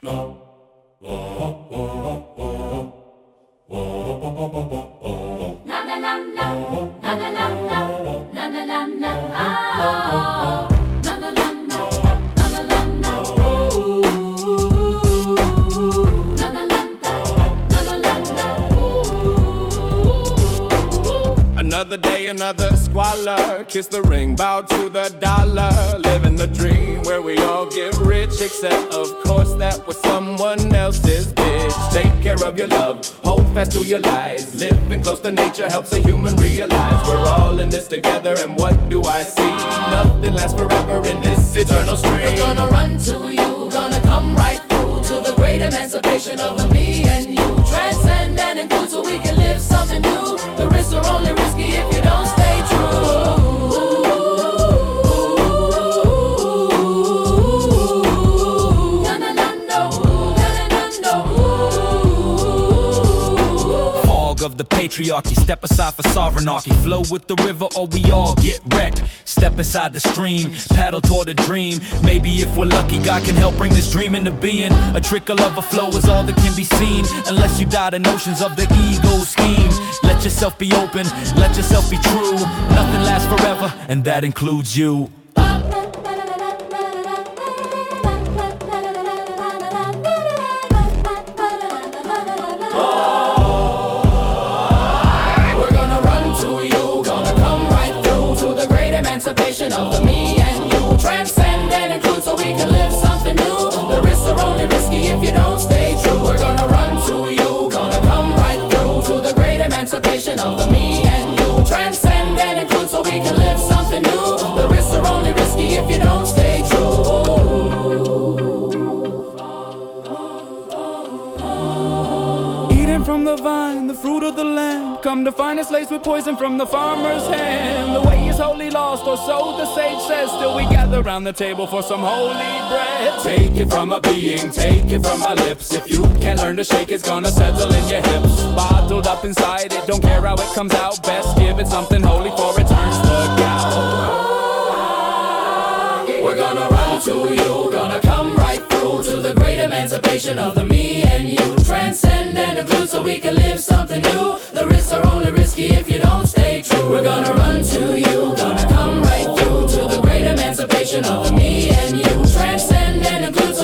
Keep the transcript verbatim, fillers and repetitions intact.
Another day, another squalor. Kiss the ring, bow to the dollar. Living the dream where we all get rich, except of course that was someone else's bitch. Take care of your love, hold fast to your lies. Living close to nature helps a human realize we're all in this together. And what do I see? Nothing lasts forever in this eternal stream. We're gonna run to you, gonna come right through to the great emancipation of the me and you. Transcend and include so we can live something new. The risks are only risky if you don't stay true. Of the patriarchy, step aside for sovereignty. Flow with the river or we all get wrecked. Step inside the stream, paddle toward a dream. Maybe if we're lucky, God can help bring this dream into being. A trickle of a flow is all that can be seen, unless you die the notions of the ego scheme. Let yourself be open, let yourself be true. Nothing lasts forever, and that includes you. Emancipation of the me and you. Transcend and include so we can live something new. The risks are only risky if you don't stay true. We're gonna run to you, gonna come right through to the great emancipation of the me and you. Transcend and include so we can live something new. The risks are only risky if you don't stay true. Eating from the vine, the fruit of the land. Come to find us laced with poison from the farmer's hand. The way is wholly lost, or so the sage says. Still we gather round the table for some holy bread. Take it from a being, take it from my lips. If you can't learn to shake, it's gonna settle in your hips. Bottled up inside it, don't care how it comes out. Best give it something holy for it turns to gout. We're gonna run to you, gonna come right through to the great emancipation of the me and you. Transcend and include so we can live something new. The risks are only risky if you don't stay true. We're gonna run to you, gonna come right through to the great emancipation of the me and you. Transcend and include so